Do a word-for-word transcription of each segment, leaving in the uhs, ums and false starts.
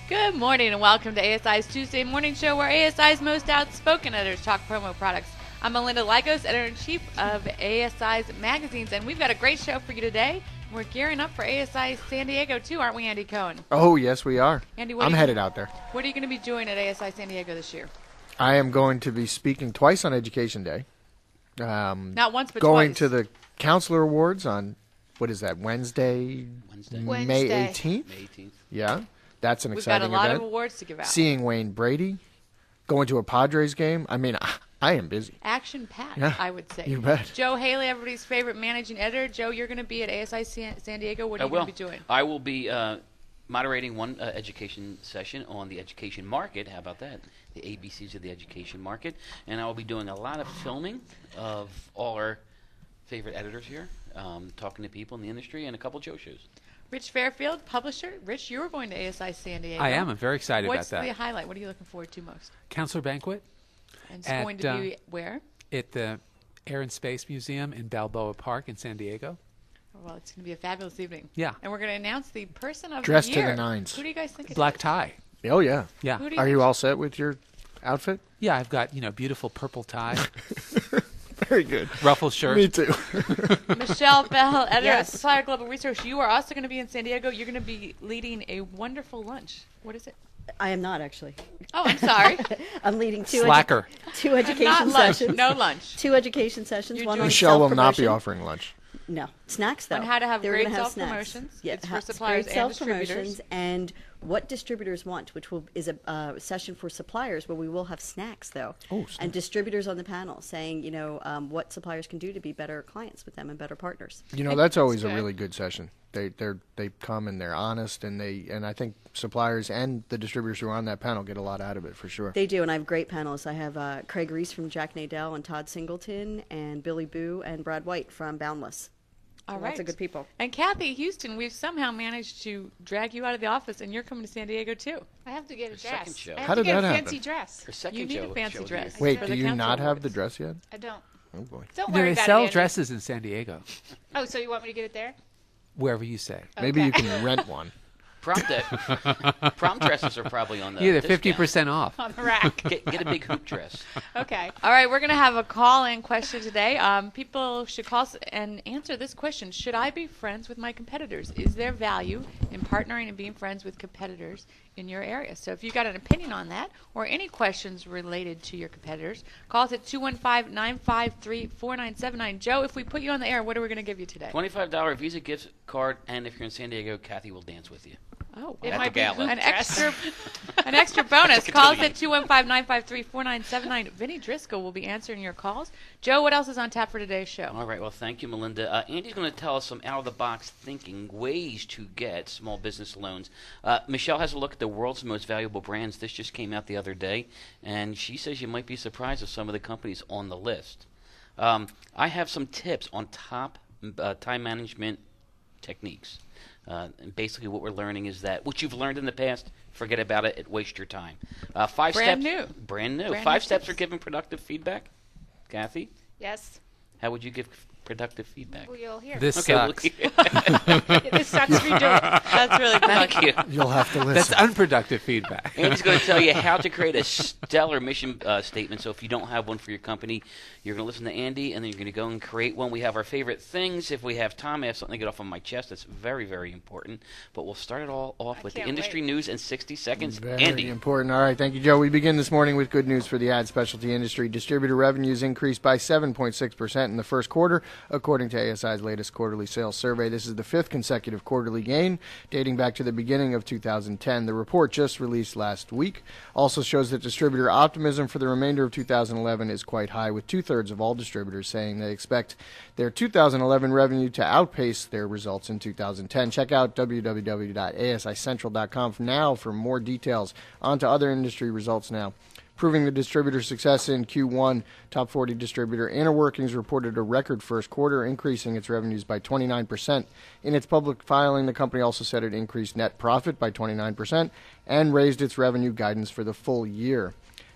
Good morning and welcome to A S I's Tuesday Morning Show, where A S I's most outspoken editors talk promo products. I'm Melinda Lykos, editor-in-chief of A S I's magazines, and we've got a great show for you today. We're gearing up for A S I San Diego, too, aren't we, Andy Cohen? Oh, yes, we are. Andy, what I'm are you, headed out there. What are you going to be doing at A S I San Diego this year? I am going to be speaking twice on Education Day. Um, Not once, but going twice. to the Counselor Awards on, what is that, Wednesday, Wednesday. May Wednesday. eighteenth? May eighteenth. Yeah, that's an We've got exciting a lot event. of awards to give out. Seeing Wayne Brady, going to a Padres game. I mean, I am busy. Action-packed, Yeah, I would say. you bet. Joe Haley, everybody's favorite managing editor. Joe, you're going to be at A S I San, San Diego. What are I you going will. to be doing? I will be uh, moderating one uh, education session on the education market. How about that? The A B Cs of the education market. And I will be doing a lot of filming of all our favorite editors here, um, talking to people in the industry, and a couple Joe shows. Rich Fairfield, publisher. Rich, you were going to A S I San Diego. I am. I'm very excited What's about that. the highlight? What are you looking forward to most? Counselor Banquet And it's At, going to be uh, where? at the Air and Space Museum in Balboa Park in San Diego. Well, it's going to be a fabulous evening. Yeah. And we're going to announce the person of Dressed the to year. the nines. Who do you guys think it Black is? tie. Oh, yeah. Yeah. Who do you Are think you all set with your outfit? Yeah, I've got, you know, beautiful purple tie, Very good. ruffled shirt. Me too. Michelle Bell, editor Yes. of Supplier Global Research. You are also going to be in San Diego. You're going to be leading a wonderful lunch. What is it? I am not actually. Oh, I'm sorry. I'm leading two edu- Slacker. two Not education lunch. sessions. No lunch. Two education sessions. You're one doing- on Michelle will not be self-promotion. offering lunch. No snacks though. On how to have They're great gonna have self-promotions. snacks. Yeah, It's for ha- suppliers great and self-promotions distributors. and what distributors want, which will is a uh, session for suppliers where we will have snacks though, Oh, snacks. and distributors on the panel saying you know um, what suppliers can do to be better clients with them and better partners. You know, that's always a good. really good session. They they they come and they're honest, and they and I think suppliers and the distributors who are on that panel get a lot out of it for sure. They do, and I have great panelists. I have uh, Craig Reese from Jack Nadell and Todd Singleton, and Billy Boo and Brad White from Boundless. All So right. Lots of good people. And Kathy Houston, we've somehow managed to drag you out of the office, and you're coming to San Diego, too. I have to get a Her second dress. show. I have How to did get that a happen? fancy dress. Her second You need show, a fancy show dress. here. Wait, for do the you council not have awards. the dress yet? I don't. Oh boy. Don't They worry about sell it. Andy. dresses in San Diego, Oh, so you want me to get it there? wherever you say. Maybe you Okay. can rent one. Prom, de- prom dresses are probably on the Yeah, they're discount. fifty percent off. On the rack. Get, get a big hoop dress. Okay. All right, we're going to have a call-in question today. Um, people should call us and answer this question. Should I be friends with my competitors? Is there value in partnering and being friends with competitors in your area? So if you've got an opinion on that or any questions related to your competitors, call us at two one five, nine five three, four nine seven nine. Joe, if we put you on the air, what are we going to give you today? twenty-five dollars Visa gift card, and if you're in San Diego, Kathy will dance with you. Oh, It At might the be gala. hoop an dress. extra, an extra bonus. Call us at two one five, nine five three, four nine seven nine. Vinny Driscoll will be answering your calls. Joe, what else is on tap for today's show? All right, well, thank you, Melinda. Uh, Andy's going to tell us some out-of-the-box thinking, ways to get small business loans. Uh, Michelle has a look at the world's most valuable brands. This just came out the other day, and she says you might be surprised at some of the companies on the list. Um, I have some tips on top uh, time management techniques. Uh, and basically what we're learning is that what you've learned in the past, forget about it, it wastes your time. Uh, five Brand steps, new. Brand new. Brand five new steps tips. for giving productive feedback. Kathy, Yes. how would you give productive feedback? Well, you'll hear. This Okay, well, sucks. This sucks. Redo it. That's really thank good. you. You'll have to That's listen. unproductive feedback. Andy's going to tell you how to create a stellar mission uh, statement. So if you don't have one for your company, you're going to listen to Andy, and then you're going to go and create one. We have our favorite things. If we have time, I have something to get off on my chest. That's very, very important. But we'll start it all off I with the can't industry wait. news in sixty seconds. Very Andy. important. All right, thank you, Joe. We begin this morning with good news for the ad specialty industry. Distributor revenues increased by seven point six percent in the first quarter, according to A S I's latest quarterly sales survey. This is the fifth consecutive quarterly gain, dating back to the beginning of two thousand ten. The report, just released last week, also shows that distributor optimism for the remainder of two thousand eleven is quite high, with two-thirds of all distributors saying they expect their two thousand eleven revenue to outpace their results in two thousand ten. Check out w w w dot a s i central dot com for now for more details. On to other industry results now. Proving the distributor success in Q one, Top forty distributor Inner Workings reported a record first quarter, increasing its revenues by twenty-nine percent. In its public filing, the company also said it increased net profit by twenty-nine percent and raised its revenue guidance for the full year.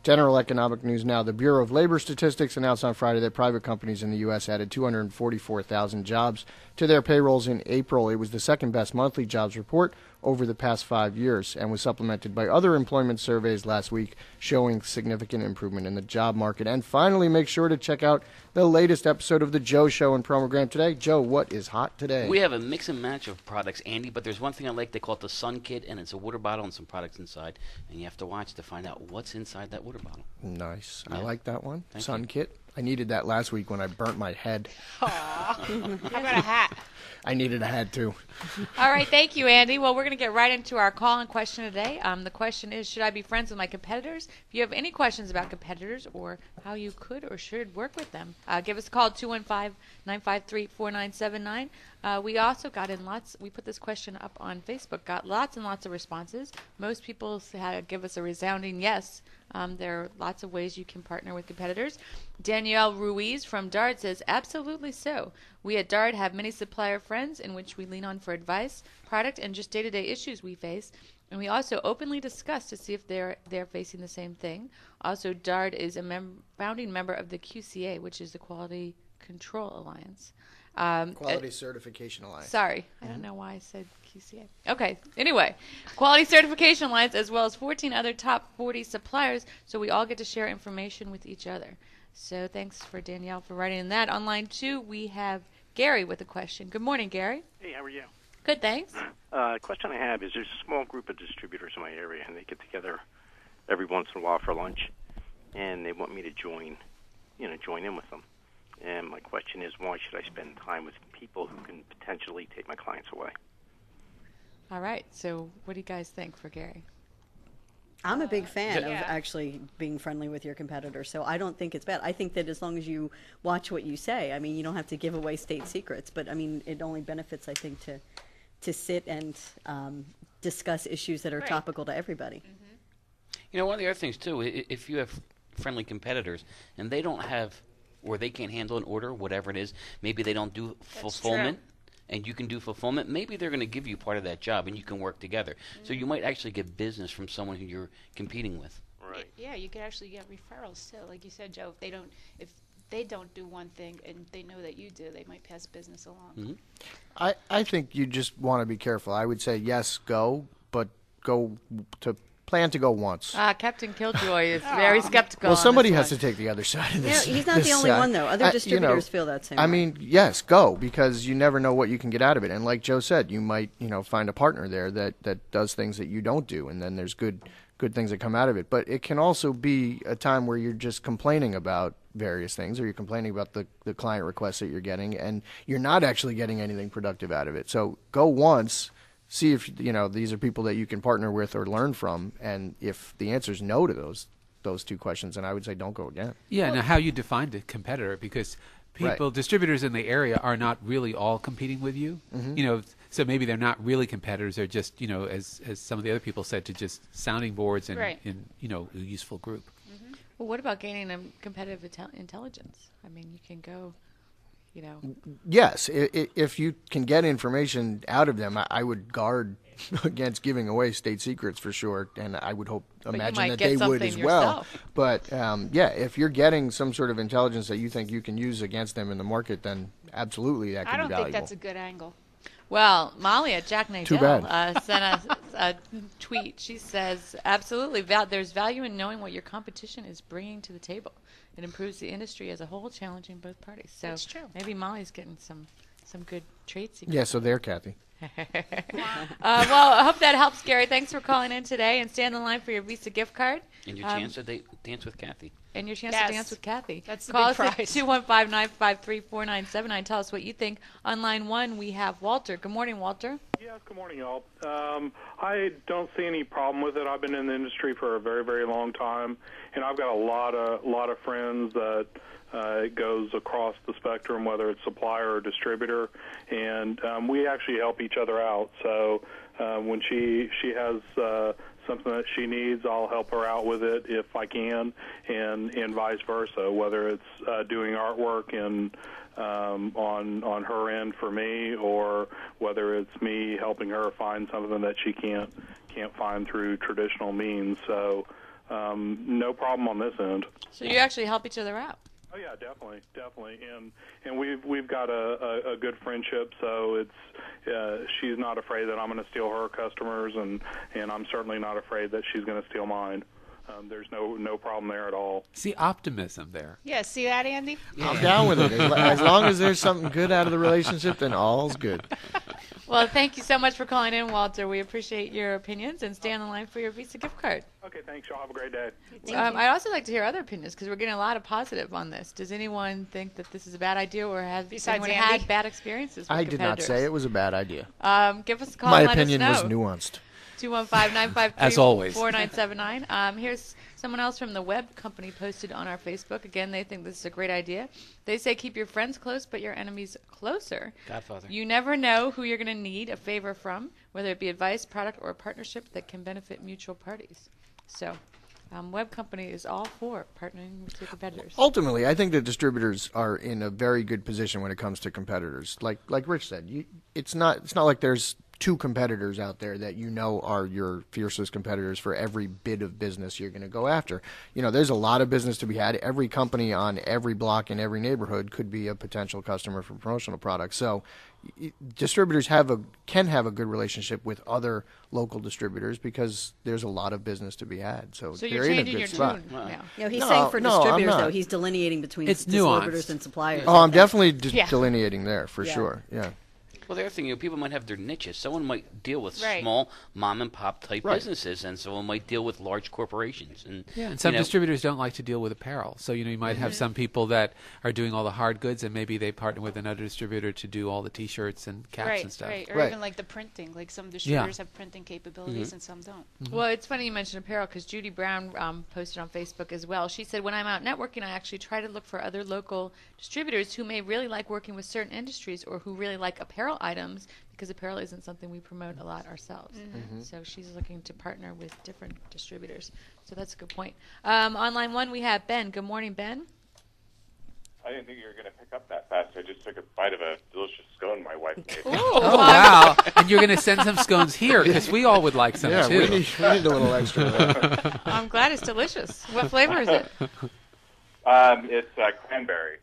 General economic news now. The Bureau of Labor Statistics announced on Friday that private companies in the U S added two hundred forty-four thousand jobs to their payrolls in April. It was the second best monthly jobs report over the past five years and was supplemented by other employment surveys last week showing significant improvement in the job market. And finally, make sure to check out the latest episode of The Joe Show and Promogram today. Joe, what is hot today? We have a mix and match of products, Andy, but there's one thing I like. They call it the Sun Kit, and it's a water bottle and some products inside. And you have to watch to find out what's inside that water bottle. Nice. Yeah. I like that one. Thank Sun you. Kit. I needed that last week when I burnt my head. How about a hat? I needed a hat, too. All right, thank you, Andy. Well, we're going to get right into our call-in question today. Um, the question is, should I be friends with my competitors? If you have any questions about competitors or how you could or should work with them, uh, give us a call at two one five, nine five three, four nine seven nine. Uh, we also got in lots, we put this question up on Facebook, got lots and lots of responses. Most people had, give us a resounding yes. Um, there are lots of ways you can partner with competitors. Danielle Ruiz from Dart says, absolutely so. We at Dart have many supplier friends in which we lean on for advice, product, and just day-to-day issues we face. And we also openly discuss to see if they're they're facing the same thing. Also, Dart is a mem- founding member of the Q C A, which is the Quality Control Alliance. Um, Quality uh, Certification Alliance. Sorry, I don't know why I said Q C A. Okay, anyway, Quality Certification Alliance, as well as fourteen other top forty suppliers, so we all get to share information with each other. So thanks for Danielle for writing in that. On line two, we have Gary with a question. Good morning, Gary. Hey, how are you? Good, thanks. Uh, question I have is there's a small group of distributors in my area, and they get together every once in a while for lunch, and they want me to join, you know, join in with them. And my question is, why should I spend time with people who can potentially take my clients away? All right, so what do you guys think for Gary? I'm a big fan Yeah. of actually being friendly with your competitor, so I don't think it's bad. I think that as long as you watch what you say, I mean, you don't have to give away state secrets, but I mean, it only benefits, I think, to to sit and um, discuss issues that are Right. topical to everybody. You know, one of the other things, too, i- if you have friendly competitors and they don't have, or they can't handle an order, whatever it is, maybe they don't do fulfillment, and you can do fulfillment, maybe they're going to give you part of that job and you can work together. So you might actually get business from someone who you're competing with. Right. Yeah, you could actually get referrals too. Like you said, Joe, if they don't, if they don't do one thing and they know that you do, they might pass business along. Mm-hmm. I, I think you just want to be careful. I would say yes, go, but go to plan to go once. Uh, Captain Killjoy is very skeptical. well, on somebody this has one. to take the other side of You know, this. he's not this the only side. one, though. Other I- you distributors know, feel that same I way. mean, yes, go, because you never know what you can get out of it. And like Joe said, you might, you know, find a partner there that, that does things that you don't do, and then there's good good things that come out of it. But it can also be a time where you're just complaining about various things, or you're complaining about the, the client requests that you're getting, and you're not actually getting anything productive out of it. So go once, see if, you know, these are people that you can partner with or learn from, and if the answer is no to those those two questions, then I would say don't go again. Yeah, now how you define a competitor, because people, Right. distributors in the area are not really all competing with you. Mm-hmm. You know, so maybe they're not really competitors. They're just, you know, as as some of the other people said, to just sounding boards and, Right. and you know, a useful group. Well, what about gaining a competitive intel- intelligence? I mean, you can go, you know. Yes, i- i- if you can get information out of them, I, I would guard against giving away state secrets for sure, and I would hope, you imagine might that get they would something as well. yourself. But um, yeah, if you're getting some sort of intelligence that you think you can use against them in the market, then absolutely that could I don't be think valuable. that's a good angle. Well, Molly at Jack Nadell Too bad. uh, sent us a tweet. She says, absolutely, val- there's value in knowing what your competition is bringing to the table. It improves the industry as a whole, challenging both parties. So That's true. maybe Molly's getting some, some good trade secrets. Yeah, so there, Kathy. Uh, well, I hope that helps, Gary. Thanks for calling in today, and stay on the line for your Visa gift card And your Um, chance to da- dance with Kathy. and your chance Yes. to dance with Kathy. That's the Call big us at prize. two one five, nine five three, four nine seven nine. Tell us what you think. On line one, we have Walter. Good morning, Walter. Yes, good morning, y'all. Um, I don't see any problem with it. I've been in the industry for a very, very long time, and I've got a lot of lot of friends that uh, it goes across the spectrum, whether it's supplier or distributor, and um, we actually help each other out. So uh, when she she has uh, something that she needs, I'll help her out with it if I can, and and vice versa. Whether it's uh, doing artwork and um, on on her end for me, or whether it's me helping her find something that she can't can't find through traditional means. So um, no problem on this end. So you actually help each other out. Oh yeah, definitely, definitely, and and we've we've got a, a, a good friendship. So it's uh, she's not afraid that I'm going to steal her customers, and and I'm certainly not afraid that she's going to steal mine. Um, there's no no problem there at all. See optimism there. Yeah, see that, Andy? I'm down with it. As, lo- as long as there's something good out of the relationship, then all's good. Well, thank you so much for calling in, Walter. We appreciate your opinions, and stay on the line for your Visa gift card. Okay, thanks. Y'all have a great day. Um, I'd also like to hear other opinions because we're getting a lot of positive on this. Does anyone think that this is a bad idea, or has Besides anyone Andy? had bad experiences with I did not competitors? say it was a bad idea. Um, give us a call. My and let opinion us was know. nuanced. two one five, nine five As three, always. four nine seven nine. Um, here's someone else from the web company posted on our Facebook. Again, they think this is a great idea. They say keep your friends close, but your enemies closer. Godfather. You never know who you're going to need a favor from, whether it be advice, product, or a partnership that can benefit mutual parties. So, um, web company is all for partnering with your competitors. Ultimately, I think that distributors are in a very good position when it comes to competitors. Like like Rich said, you, it's not it's not like there's two competitors out there that you know are your fiercest competitors for every bit of business you're going to go after. You know, there's a lot of business to be had. Every company on every block in every neighborhood could be a potential customer for promotional products. So y- distributors have a can have a good relationship with other local distributors because there's a lot of business to be had. So, So they're you're in a changing good your spot. tune now. You know, he's No, saying for no, I'm distributors, though, not. he's delineating between It's distributors nuanced. and suppliers. Oh, I'm definitely de- Yeah. delineating there for Yeah. sure. Yeah. Well, the other thing, you know, people might have their niches. Someone might deal with Right. small mom and pop type Right. businesses, and someone might deal with large corporations. And Yeah, and some you know, distributors don't like to deal with apparel. So, you know, you might have some people that are doing all the hard goods, and maybe they partner with another distributor to do all the T-shirts and caps Right, and stuff. right. Or Right. even like the printing. Like some distributors have printing capabilities and some don't. Well, it's funny you mentioned apparel because Judy Brown um, posted on Facebook as well. She said, when I'm out networking, I actually try to look for other local distributors who may really like working with certain industries or who really like apparel items because apparel isn't something we promote a lot ourselves. So she's looking to partner with different distributors. So that's a good point. Um, on line one, we have Ben. Good morning, Ben. I didn't think you were going to pick up that fast. I just took a bite of a delicious scone my wife made. Oh, wow. And you're going to send some scones here because we all would like some, Yeah, too. we need, we need a little extra of that. I'm glad it's delicious. What flavor is it? Um, it's uh, cranberry.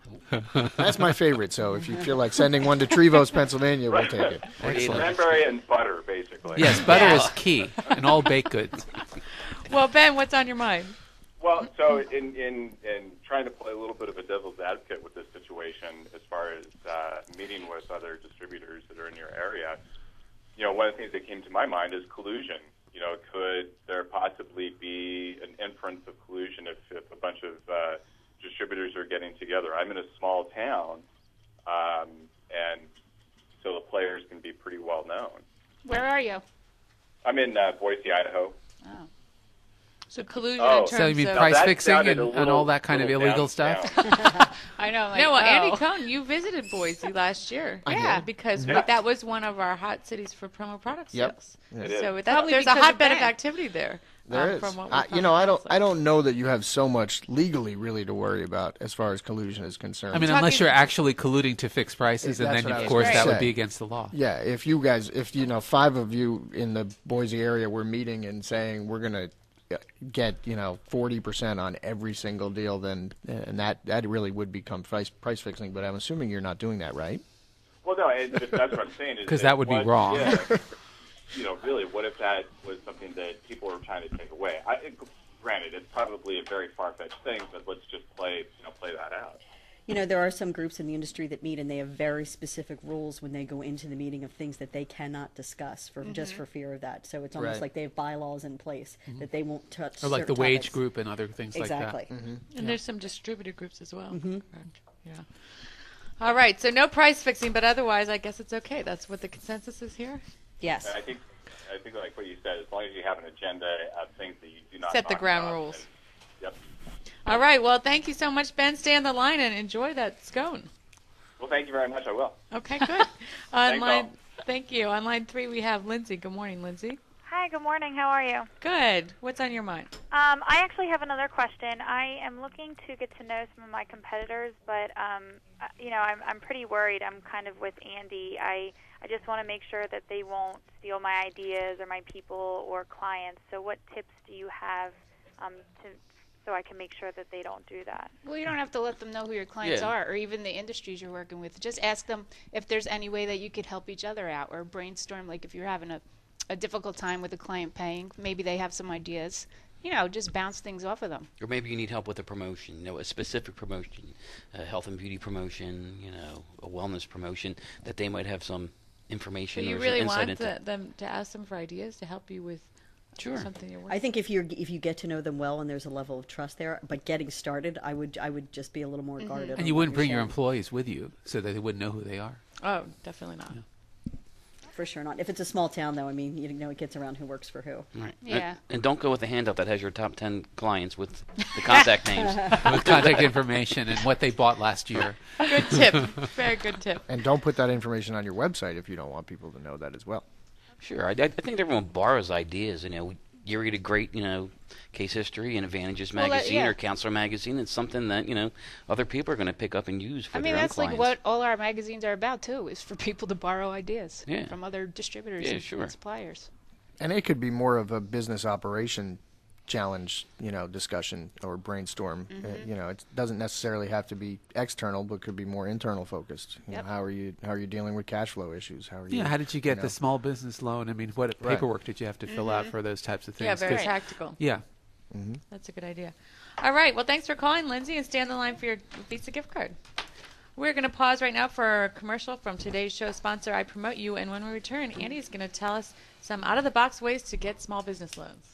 That's my favorite. So if you feel like sending one to Trevose, Pennsylvania, we'll take it. Excellent. Cranberry and butter, basically. Yes, butter Yeah. is key in all baked goods. Well, Ben, what's on your mind? Well, so in, in, in trying to play a little bit of a devil's advocate with this situation as far as uh, meeting with other distributors that are in your area, you know, one of the things that came to my mind is collusion. You know, could there possibly be an inference of collusion if, if a bunch of uh, distributors are getting together? I'm in a small town, um, and so the players can be pretty well known. Where are you? I'm in uh, Boise, Idaho. Oh. So collusion Oh. in terms So you mean of... price that fixing sounded and, a and little- all that kind of little illegal down- stuff? down. I know. Like, No, well, Andy oh. Cohn, you visited Boise last year. Yeah. Because Yeah. that was one of our hot cities for promo product Yep. sales. It is. So that, Probably there's a because of hotbed of Ben. activity there. There um, is. From what I, we've you know, I don't. come I don't know that you have so much legally, really, to worry about as far as collusion is concerned. I mean, Talking- unless you're actually colluding to fix prices, and That's then, what I of was course, gonna that would say. be against the law. yeah, if you guys, if you know, five of you in the Boise area were meeting and saying we're gonna get you know forty percent on every single deal, then and that that really would become price price fixing. But I'm assuming you're not doing that, right? Well, no, it, it- that's what I'm saying. is 'Cause that would be what- wrong. Yeah, you know, really, what if that was something that people were trying to take away? I, it, granted, it's probably a very far-fetched thing, but let's just play, you know, play that out. You know, there are some groups in the industry that meet and they have very specific rules when they go into the meeting of things that they cannot discuss for just for fear of that. So it's almost Right. like they have bylaws in place that they won't touch. Or like the certain wage topics. group and other things Exactly. like that. And there's some distributor groups as well. Correct. Yeah. All right. So no price fixing, but otherwise, I guess it's okay. That's what the consensus is here. Yes. And I think, I think, like what you said, as long as you have an agenda of things that you do not Set the talk ground about, rules. then- Yep. All right. Well, thank you so much, Ben. Stay on the line and enjoy that scone. Well, thank you very much. I will. Okay. Good. on Thanks, line, all. thank you. On line three, we have Lindsay. Good morning, Lindsay. Hi, good morning. How are you? Good. What's on your mind? Um, I actually have another question. I am looking to get to know some of my competitors, but um, uh, you know, I'm I'm pretty worried. I'm kind of with Andy. I I just want to make sure that they won't steal my ideas or my people or clients. So, what tips do you have um, to so I can make sure that they don't do that. Well, you don't have to let them know who your clients Yeah. are or even the industries you're working with. Just ask them if there's any way that you could help each other out or brainstorm. Like if you're having a, a difficult time with a client paying, maybe they have some ideas. You know, just bounce things off of them. Or maybe you need help with a promotion, you know, a specific promotion, a health and beauty promotion, you know, a wellness promotion, that they might have some information So you or really some insight want into. the, them to ask them for ideas to help you with Sure. something you're working I think if you if you get to know them well and there's a level of trust there, but getting started, I would I would just be a little more guarded. And on you what wouldn't you're bring your sharing. employees with you so that they wouldn't know who they are. Oh, definitely not. For sure not. If it's a small town, though, I mean, you know, it gets around who works for who. Right. Yeah. And, and don't go with a handout that has your top ten clients with the contact names. With contact information and what they bought last year. Good tip. Very good tip. And don't put that information on your website if you don't want people to know that as well. Sure. I, I think everyone borrows ideas. You know, you read a great, you know, Case History and Advantages Well, that- magazine yeah. or Counselor magazine. It's something that, you know, other people are going to pick up and use for I mean, their that's own like clients. what all our magazines are about, too, is for people to borrow ideas Yeah. from other distributors Yeah, and, sure. and suppliers. And it could be more of a business operation challenge, you know, discussion or brainstorm. Uh, Mm-hmm. you know, it doesn't necessarily have to be external, but could be more internal focused. You Yep. know, how are you how are you dealing with cash flow issues? How are you? Yeah, how did you get know? the small business loan? I mean, what Right. paperwork did you have to fill out for those types of things? Yeah, very 'Cause- practical. Yeah. That's a good idea. All right. Well, thanks for calling, Lindsay, and stay on the line for your Visa gift card. We're going to pause right now for a commercial from today's show sponsor, I Promote You. And when we return, Andy's going to tell us some out-of-the-box ways to get small business loans.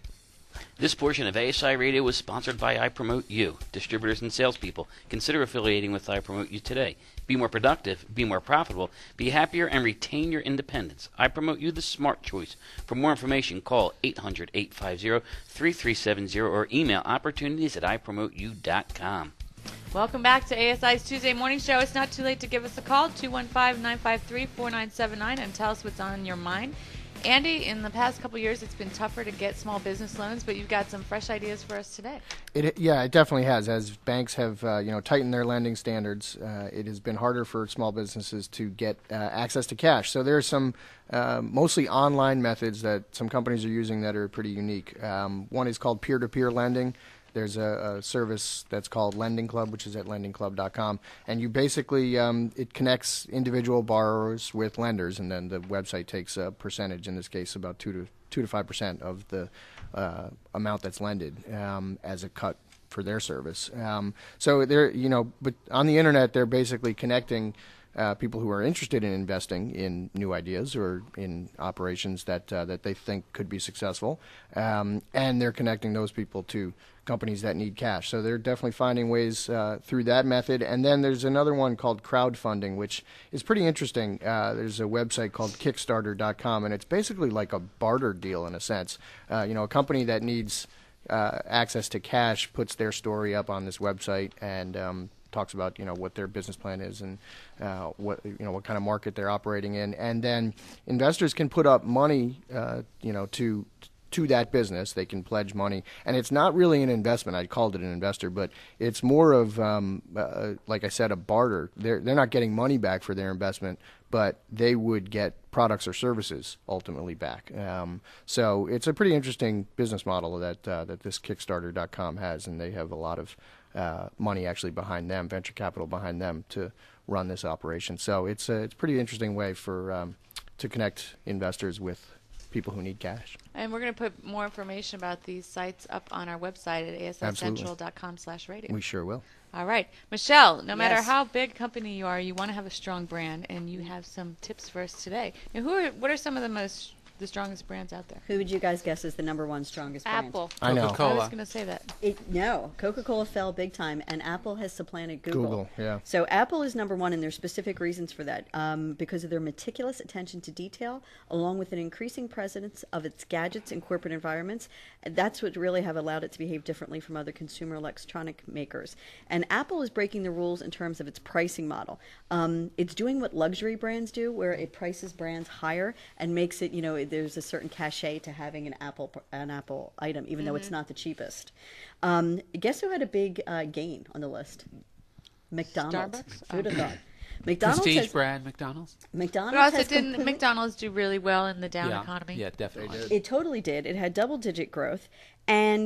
This portion of A S I Radio was sponsored by I Promote You. Distributors and salespeople, consider affiliating with I Promote You today. Be more productive, be more profitable, be happier, and retain your independence. I Promote You, the smart choice. For more information, call eight hundred, eight five zero, three three seven zero or email opportunities at i promote you dot com. Welcome back to A S I's Tuesday Morning Show. It's not too late to give us a call, two one five, nine five three, four nine seven nine, and tell us what's on your mind. Andy, in the past couple years, it's been tougher to get small business loans, but you've got some fresh ideas for us today. It, yeah, it definitely has. As banks have, uh, you know, tightened their lending standards, uh, it has been harder for small businesses to get uh, access to cash. So there are some uh, mostly online methods that some companies are using that are pretty unique. Um, one is called peer-to-peer lending. There's a, a service that's called Lending Club, which is at lending club dot com, and you basically um, it connects individual borrowers with lenders, and then the website takes a percentage. In this case, about two to two to five percent of the uh, amount that's lended um, as a cut for their service. Um, so they're you know, but on the internet, they're basically connecting. Uh, people who are interested in investing in new ideas or in operations that uh, that they think could be successful, um, and they're connecting those people to companies that need cash. So they're definitely finding ways uh, through that method. And then there's another one called crowdfunding, which is pretty interesting. Uh, there's a website called kickstarter dot com, and it's basically like a barter deal in a sense. Uh, you know, a company that needs uh, access to cash puts their story up on this website and um, talks about you know what their business plan is and uh, what you know what kind of market they're operating in, and then investors can put up money uh, you know to to that business. They can pledge money, and it's not really an investment. I called it an investor, but it's more of um, uh, like I said, a barter. They're they're not getting money back for their investment, but they would get products or services ultimately back. Um, so it's a pretty interesting business model that uh, that this kickstarter dot com has, and they have a lot of Uh, money actually behind them, venture capital behind them to run this operation. So it's a, it's a pretty interesting way for um, to connect investors with people who need cash. And we're going to put more information about these sites up on our website at a s i central dot com slash radio. We sure will. All right. Michelle, no matter Yes. how big company you are, you want to have a strong brand, and you have some tips for us today. Now, who are, what are some of the most, the strongest brands out there? Who would you guys guess is the number one strongest brand? Apple. I know. I was Coca-Cola. going to say that. It, no, Coca-Cola fell big time, and Apple has supplanted Google. Google, yeah. So Apple is number one, and there's specific reasons for that. Um, because of their meticulous attention to detail, along with an increasing presence of its gadgets in corporate environments, and that's what really have allowed it to behave differently from other consumer electronic makers. And Apple is breaking the rules in terms of its pricing model. Um, it's doing what luxury brands do, where it prices brands higher and makes it, you know, there's a certain cachet to having an Apple an Apple item, even though it's not the cheapest. Um, guess who had a big uh, gain on the list? McDonald's. Starbucks? Who'd have thought? McDonald's Prestige has, brand McDonald's. McDonald's But also, has didn't complete- McDonald's do really well in the down yeah. economy? Yeah, definitely. It totally did. It had double-digit growth, and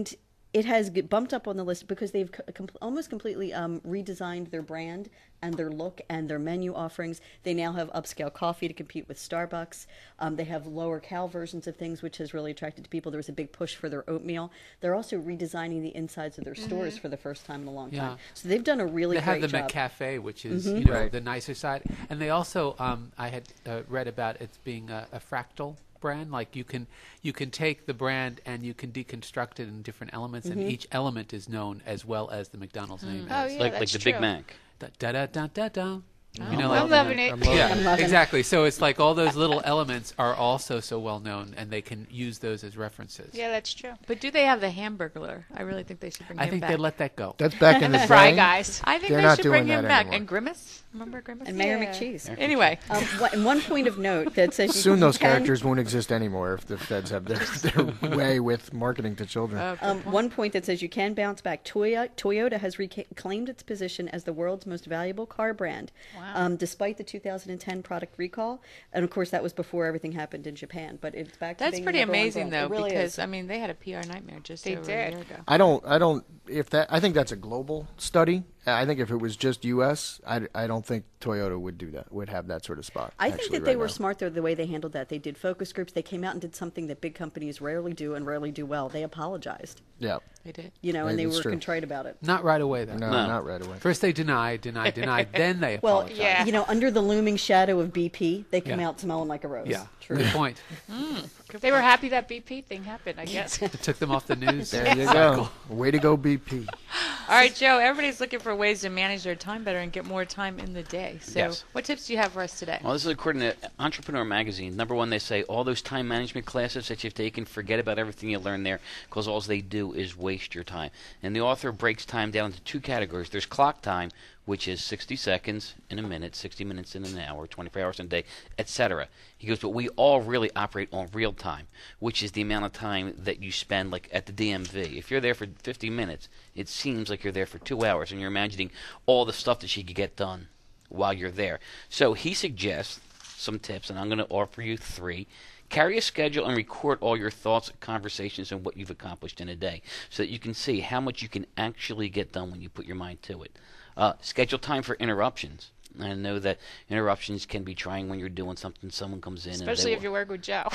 it has get bumped up on the list because they've co- com- almost completely um, redesigned their brand and their look and their menu offerings. They now have upscale coffee to compete with Starbucks. Um, they have lower cal versions of things, which has really attracted to people. There was a big push for their oatmeal. They're also redesigning the insides of their stores for the first time in a long Yeah. time. So they've done a really They have great the job. McCafe, which is Mhm. you know Right. the nicer side, and they also um, I had uh, read about it being a, a fractal brand. Like you can you can take the brand and you can deconstruct it in different elements, and each element is known as well as the McDonald's name Oh, is. yeah, like like that's the true. Big Mac. Da da da da da da. Oh, You know, I'm like loving it. I'm loving yeah, I'm loving it. exactly. So it's like all those little elements are also so well known, and they can use those as references. Yeah, that's true. But do they have the Hamburglar? I really think they should bring I him think back. they let that go. That's back in And the the Fry day. Guys. I think They're they not should doing bring him that back. anymore. And Grimace? Remember Grimace? And Mayor Yeah. McCheese. Anyway. Um, what, and one point of note that says you Soon can- those you can- characters won't exist anymore if the feds have their, their way with marketing to children. Uh, good Um, point. one point that says you can bounce back. Toyota, Toyota has reclaimed its position as the world's most valuable car brand, Wow. um, despite the two thousand ten product recall. And of course, that was before everything happened in Japan. But it's back to That's being pretty the number one amazing, brand. though, It really because is. I mean they had a P R nightmare just They over did. a year ago. I don't. I don't. If that, I think that's a global study. I think if it was just U S, I, I don't think Toyota would do that. Would have that sort of spot. I think actually, that they right were now. smart though the way they handled that. They did focus groups. They came out and did something that big companies rarely do and rarely do well. They apologized, Yeah. They did. you know, Right, and they it's were true. contrite about it. Not right away, though. No, No. not right away. First they deny, deny, deny, then they Well, apologize. Yeah. you know, under the looming shadow of B P, they come Yeah. out smelling like a rose. Yeah, True. good point. They were happy that B P thing happened, I guess. It took them off the news. There you cycle. go. Way to go, B P. All right, Joe, everybody's looking for ways to manage their time better and get more time in the day. So Yes. what tips do you have for us today? Well, this is according to Entrepreneur Magazine. Number one, they say all those time management classes that you've taken, forget about everything you learned there, because all they do is waste your time. And the author breaks time down into two categories. There's clock time, which is sixty seconds in a minute, sixty minutes in an hour, twenty-four hours in a day, et cetera. He goes, but we all really operate on real time, which is the amount of time that you spend, like at the D M V. If you're there for fifty minutes, it seems like you're there for two hours, and you're imagining all the stuff that she could get done while you're there. So he suggests some tips, and I'm going to offer you three. Carry a schedule and record all your thoughts, conversations, and what you've accomplished in a day so that you can see how much you can actually get done when you put your mind to it. Uh, schedule time for interruptions. I know that interruptions can be trying when you're doing something. Someone comes in. Especially and if you work with Joe.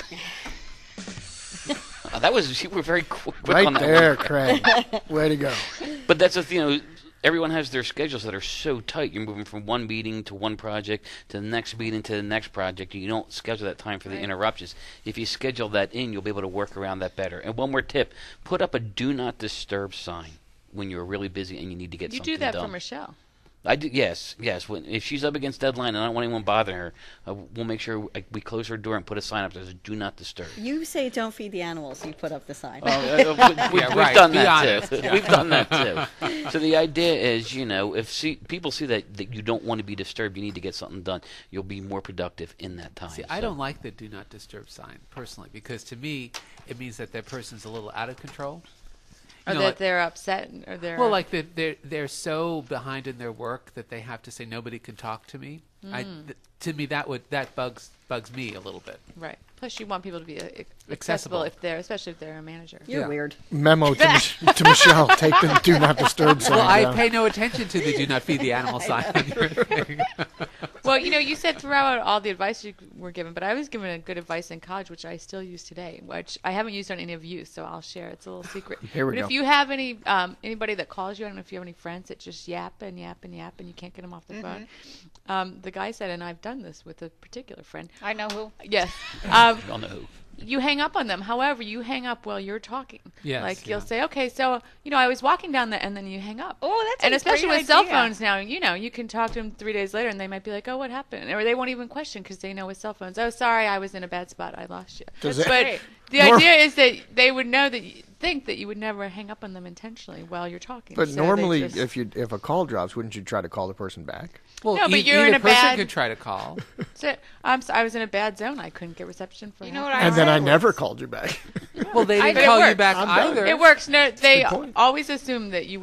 uh, that was you were very qu- quick Right on that there, one. Craig. Way to go. But that's the you know. Everyone has their schedules that are so tight. You're moving from one meeting to one project to the next meeting to the next project. You don't schedule that time for the Right. interruptions. If you schedule that in, you'll be able to work around that better. And one more tip: put up a "Do Not Disturb" sign when you're really busy and you need to get You something do that done. for Michelle. I do. Yes, yes. When if she's up against deadline and I don't want anyone bothering her, uh, we'll make sure uh, we close her door and put a sign up that says "Do Not Disturb." You say don't feed the animals. You put up the sign. Oh, uh, we, Yeah, we've right. done Be that honest. too. We've done that too. So the idea is, you know, if see, people see that, that you don't want to be disturbed, you need to get something done. You'll be more productive in that time. See, I So- don't like the do not disturb sign personally because to me it means that that person's a little out of control. You Or know, that like- they're upset or they're well, like they're, they're they're so behind in their work that they have to say nobody can talk to me. I, Mm. th- to me, that would that bugs bugs me a little bit. right. Plus, you want people to be uh, accessible, Accessible. if they're, especially if they're a manager. You're Yeah. weird. Memo to, Mich- to Michelle. Take the do not disturb sign Well, I down. pay no attention to the do not feed the animal sign. on your thing. Well, you know, you said throughout all the advice you were given, but I was given a good advice in college, which I still use today, which I haven't used on any of you, so I'll share. It's a little secret. Here we but go. if you have any um, anybody that calls you, I don't know if you have any friends that just yap and yap and yap and you can't get them off the phone. Um, the guy said, and I've done this with a particular friend. I know who. Yes. Um, I don't know who. you hang up on them. However, you hang up while you're talking. Yes, Like you'll yeah. say, okay, so you know, I was walking down the, and then you hang up. Oh, that's and a especially great with cell idea. phones now, you know, you can talk to them three days later, and they might be like, oh, what happened? Or they won't even question because they know with cell phones, oh, sorry, I was in a bad spot, I lost you. Does but it- Great. the Nor- idea is that they would know that you think that you would never hang up on them intentionally while you're talking. But So they normally, just- if you if a call drops, wouldn't you try to call the person back? Well, No, but e- you're either in a person bad- could try to call. So, I'm so, I was in a bad zone. I couldn't get reception for You half know what an I hour. And then I said never was- called you back. Well, they I- didn't but it call you works. back I'm done. either. It works. No, they the point. always assume that you wouldn't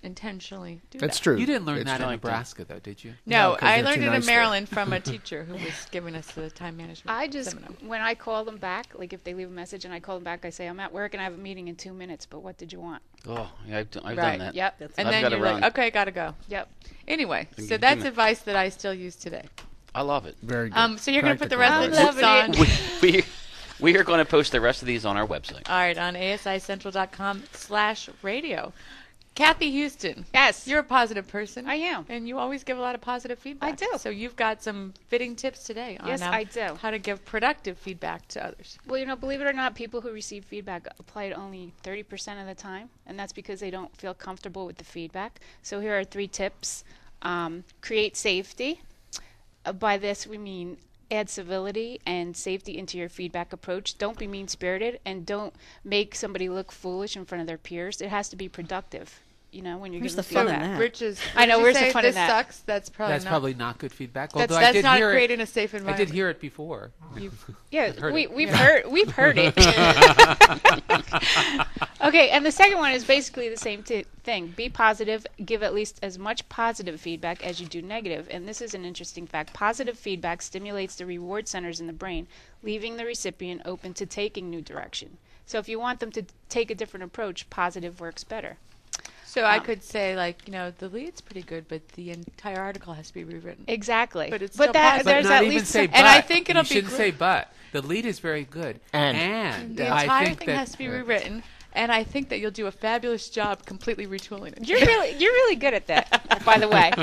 intentionally do That's that. true. You didn't learn It's that in like that. Nebraska, though, did you? No, No, 'cause I they're learned too it nice in there. Maryland from a teacher who was giving us the time management I just, seminar. when I call them back, like if they leave a message and I call them back, I say, I'm at work and I have a meeting in two minutes, but what did you want? Oh, yeah, I've, d- I've Right. done that. Yep. That's And I've then gotta you're run. like, okay, gotta go. Yep. Anyway, Give so me- that's give me- advice that I still use today. I love it. Very good. Um, so you're going to put the Practical. rest of the I'm tips loving on. We, we, we are going to post the rest of these on our website. All right, on A S I Central dot com slash radio. Kathy Houston. Yes. You're a positive person. I am. And you always give a lot of positive feedback. I do. So you've got some fitting tips today on Yes, um, I do. how to give productive feedback to others. Well, you know, believe it or not, people who receive feedback apply it only thirty percent of the time, and that's because they don't feel comfortable with the feedback. So here are three tips. Um, create safety. Uh, by this, we mean add civility and safety into your feedback approach. Don't be mean-spirited, and don't make somebody look foolish in front of their peers. It has to be productive, you know, when you're Where's giving the fun in feedback. that? Rich is, I know, would you where's the say fun in this that? sucks? That's probably That's not. probably not good feedback. That's, Although I that's did not hear creating it, a safe I environment. did hear it before. Yeah, heard we, it. we've Yeah. heard we've heard it. Okay, and the second one is basically the same t- thing. Be positive. Give at least as much positive feedback as you do negative. And this is an interesting fact. Positive feedback stimulates the reward centers in the brain, leaving the recipient open to taking new direction. So if you want them to take a different approach, positive works better. So I Um, could say, like, you know, the lead's pretty good, but the entire article has to be rewritten. Exactly. But it's but still that positive. But there's not at even least say some- but. And I think it'll you be shouldn't gr- say but. The lead is very good. And. And The I entire think thing that, has to be rewritten, and I think that you'll do a fabulous job completely retooling it. You're really you're really good at that, by the way.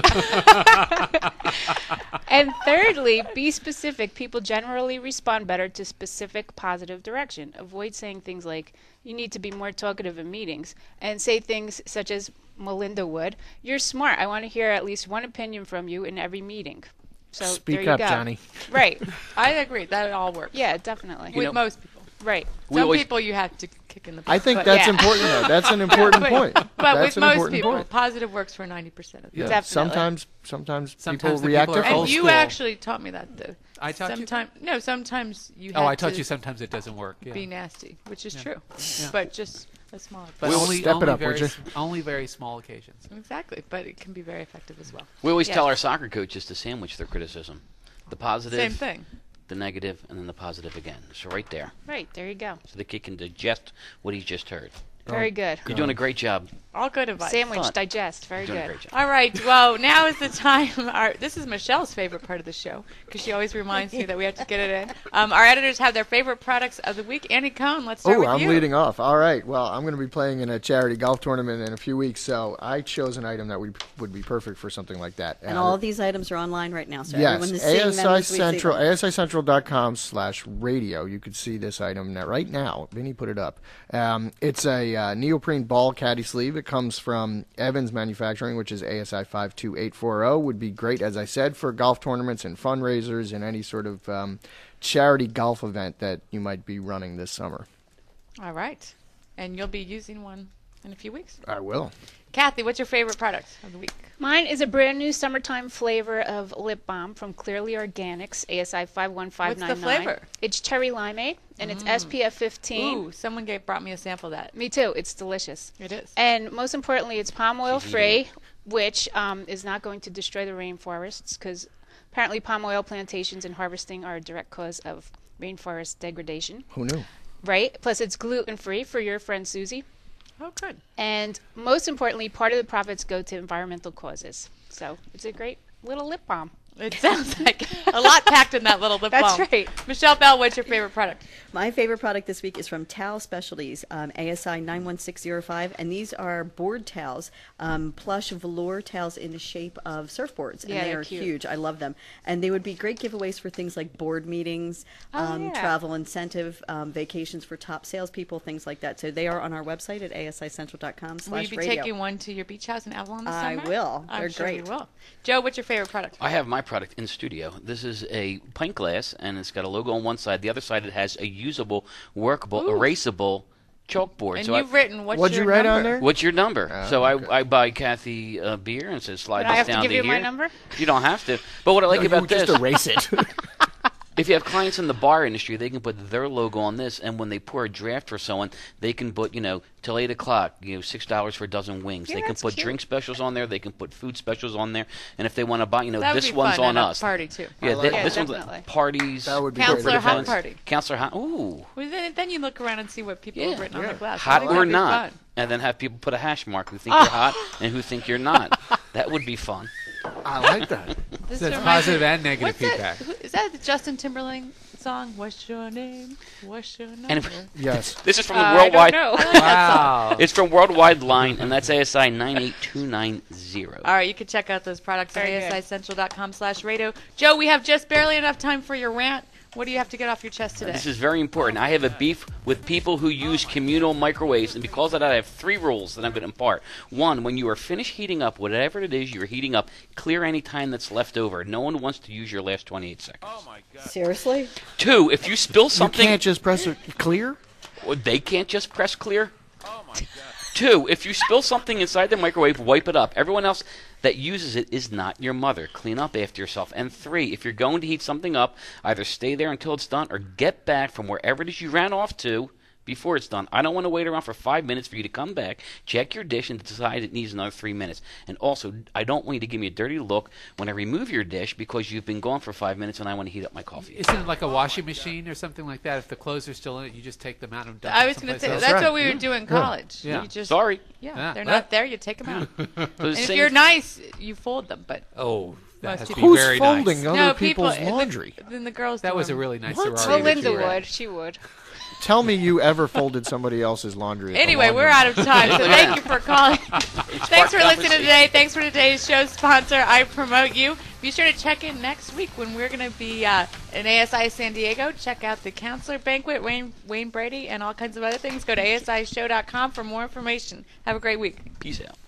And thirdly, be specific. People generally respond better to specific positive direction. Avoid saying things like, you need to be more talkative in meetings, and say things such as Melinda would, you're smart. I want to hear at least one opinion from you in every meeting. So Speak there you up, go. Johnny. Right. I agree. That all works. Yeah, definitely. With know- most people. Right. We Some always- people you have to kick in the butt. I think but, that's Yeah. important, though. That's an important but, point. But That's with an most important people, point. positive works for ninety percent of the Yeah. time. Definitely. Sometimes, sometimes, Sometimes the people react people are differently. old And you school. actually taught me that, though. I taught you? Sometime, No, sometimes you have Oh, I taught to you sometimes it doesn't work. Yeah. be nasty, which is Yeah. true. Yeah. But just a smaller But We'll only, step it only up, would very, you? s- only very small occasions. Exactly, but it can be very effective as well. We always Yeah. tell our soccer coaches to sandwich their criticism. The positive, Same thing. the negative, and then the positive again. So right there. Right. There you go. So the kid can digest what he's just heard. Very good. You're doing a great job. All good advice. Sandwich, Fun. digest. Very You're doing a good. great job. All right. Well, now is the time. Our, this is Michelle's favorite part of the show because she always reminds me that we have to get it in. Um, our editors have their favorite products of the week. Andy Cohn, let's start Oh, with I'm you. leading off. All right. Well, I'm going to be playing in a charity golf tournament in a few weeks, so I chose an item that would would be perfect for something like that. And Uh, all of these items are online right now, so Yes, everyone is seeing them ASI as we see Central, them. A S I Central dot com slash radio. You could see this item now, right now. Vinny put it up. Um, it's a uh, neoprene ball caddy sleeve. It comes from Evans Manufacturing, which is A S I five two eight four zero. Would be great, as I said, for golf tournaments and fundraisers and any sort of um, charity golf event that you might be running this summer. All right. And you'll be using one in a few weeks. I will. Kathy, what's your favorite product of the week? Mine is a brand new summertime flavor of lip balm from Clearly Organics, A S I five one five nine nine. What's the flavor? It's cherry limeade, and it's S P F fifteen. Ooh, someone gave, brought me a sample of that. Me too. It's delicious. It is. And most importantly, it's palm oil She's free, which um, is not going to destroy the rainforests because apparently palm oil plantations and harvesting are a direct cause of rainforest degradation. Who knew? Right? Plus, it's gluten free for your friend Susie. Oh, good. And most importantly, part of the profits go to environmental causes. So it's a great little lip balm. It sounds like a lot packed in that little lip That's balm. right. Michelle Bell, what's your favorite product? My favorite product this week is from Towel Specialties, um, A S I nine one six zero five, and these are board towels, um, plush velour towels in the shape of surfboards, and Yeah, they they're are cute. huge. I love them, and they would be great giveaways for things like board meetings, Oh, um, yeah. travel incentive, um, vacations for top salespeople, things like that. So they are on our website at A S I Central dot com Will you slash be radio. taking one to your beach house in Avalon this I summer? will. I'm They're sure great. you will. Joe, what's your favorite product? I have my product in studio. This is a pint glass, and it's got a logo on one side. The other side, it has a usable, workable, Ooh. erasable chalkboard. And so you've I, written what's What'd your you write on number? there? What's your number? Oh, so okay. I, I buy Kathy a beer and says slide But this I have to down give to you here. my number? You don't have to. But what I like No, about you this, just erase it. If you have clients in the bar industry, they can put their logo on this, and when they pour a draft for someone, they can put, you know, till eight o'clock, you know, six dollars for a dozen wings. Yeah, they can that's put cute. drink specials on there. They can put food specials on there. And if they want to buy, you know, That would this be one's fun on at a us. party, too. Yeah, I like th- that. this Yeah, one's definitely. parties. That would be Counselor great. hot events. party. Counselor hot. Ooh. Well, then, then you look around and see what people Yeah. have written on Yeah. the glass. I Hot think or that'd be not. fun. And then have people put a hash mark who think Oh. you're hot and who think you're not. That would be fun. I like that. This So it's reminds positive me- and negative What's feedback. That? Who, is that the Justin Timberlake song? What's your name? What's your number? And if- Yes. This is from the Uh, I Worldwide. don't know. Wow. It's from Worldwide Line, and that's A S I nine eight two nine zero. All right, you can check out those products at Very A S I good. central dot com slash radio. Joe, we have just barely enough time for your rant. What do you have to get off your chest today? This is very important. I have a beef with people who use communal microwaves, and because of that, I have three rules that I'm going to impart. One, when you are finished heating up whatever it is you're heating up, clear any time that's left over. No one wants to use your last twenty-eight seconds. Seriously? Two, if you spill You something, can't just press it clear? well, they can't just press clear. Two, if you spill something inside the microwave, wipe it up. Everyone else that uses it is not your mother. Clean up after yourself. And three, if you're going to heat something up, either stay there until it's done or get back from wherever it is you ran off to before it's done. I don't want to wait around for five minutes for you to come back, check your dish, and decide it needs another three minutes. And also, I don't want you to give me a dirty look when I remove your dish because you've been gone for five minutes and I want to heat up my coffee. Isn't it like a washing machine or something like that? If the clothes are still in it, you just take them out and dump I them was going to someplace say, else? that's right. what we would do in college. Yeah. You just, Sorry. Yeah, Yeah. they're What? not there, you take them out. So the And if same- you're nice, you fold them. But Oh, that Most has to be people- Who's very folding nice. other no, people's people, laundry? The, then the girls That do was a them. really nice What? sorority. Well, that Linda you were at. would. She would. Tell me you ever folded somebody else's laundry. at the Anyway, we're laundry. out of time, so thank you for calling. Thanks for listening today. Thanks for today's show sponsor, I Promote You. Be sure to check in next week when we're going to be uh, in A S I San Diego. Check out the Counselor Banquet, Wayne, Wayne Brady, and all kinds of other things. Go to A S I show dot com for more information. Have a great week. Peace out.